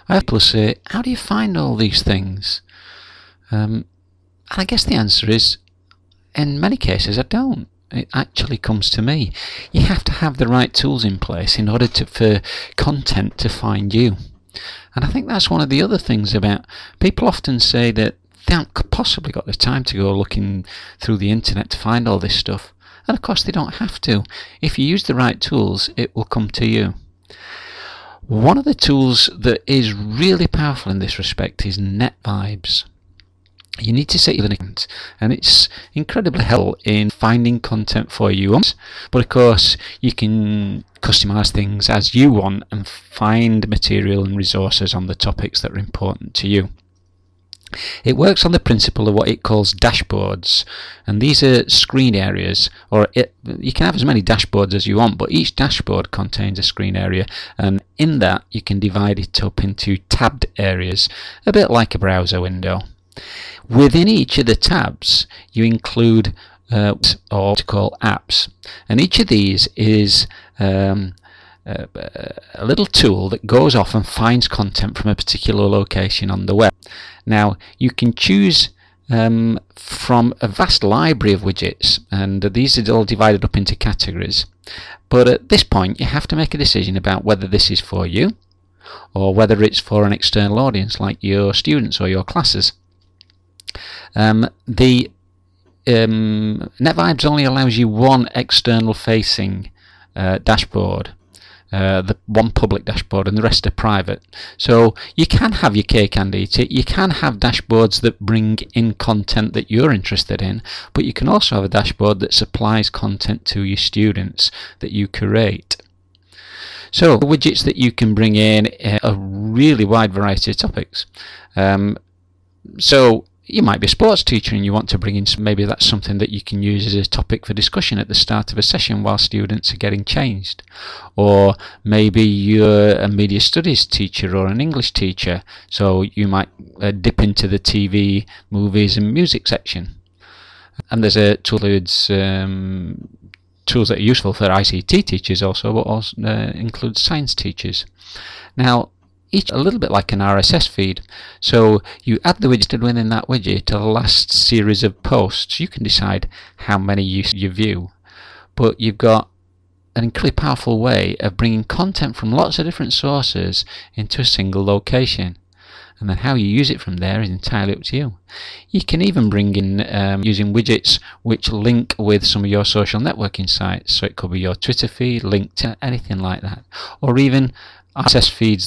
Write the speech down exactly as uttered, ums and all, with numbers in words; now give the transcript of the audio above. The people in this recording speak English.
I have people say, how do you find all these things? Um, and I guess the answer is, in many cases, I don't. It actually comes to me. You have to have the right tools in place in order to, for content to find you. And I think that's one of the other things about people often say that they haven't possibly got the time to go looking through the internet to find all this stuff. And of course they don't have to. If you use the right tools, it will come to you. One of the tools that is really powerful in this respect is NetVibes. You need to set your account, and it's incredibly helpful in finding content for you. But of course, you can customize things as you want and find material and resources on the topics that are important to you. It works on the principle of what it calls dashboards, and these are screen areas, or it, you can have as many dashboards as you want, but each dashboard contains a screen area, and in that you can divide it up into tabbed areas, a bit like a browser window. Within each of the tabs you include uh, or what to call apps, and each of these is um, a, a little tool that goes off and finds content from a particular location on the web. Now you can choose um, from a vast library of widgets, and these are all divided up into categories, but at this point you have to make a decision about whether this is for you or whether it's for an external audience like your students or your classes. Um, the um, NetVibes only allows you one external facing uh, dashboard, uh, the one public dashboard, and the rest are private. So you can have your cake and eat it. You can have dashboards that bring in content that you're interested in, but you can also have a dashboard that supplies content to your students that you curate. So the widgets that you can bring in a really wide variety of topics. Um, so you might be a sports teacher and you want to bring in, maybe that's something that you can use as a topic for discussion at the start of a session while students are getting changed. Or maybe you're a media studies teacher or an English teacher, so you might uh, dip into the T V, movies and music section. And there's a tool that includes um, tools that are useful for I C T teachers also, but also uh, includes science teachers. Now, each a little bit like an R S S feed. So you add the widget within that widget to the last series of posts. You can decide how many you, you view, but you've got an incredibly powerful way of bringing content from lots of different sources into a single location. And then how you use it from there is entirely up to you. You can even bring in um, using widgets which link with some of your social networking sites. So it could be your Twitter feed, LinkedIn, anything like that. Or even R S S feeds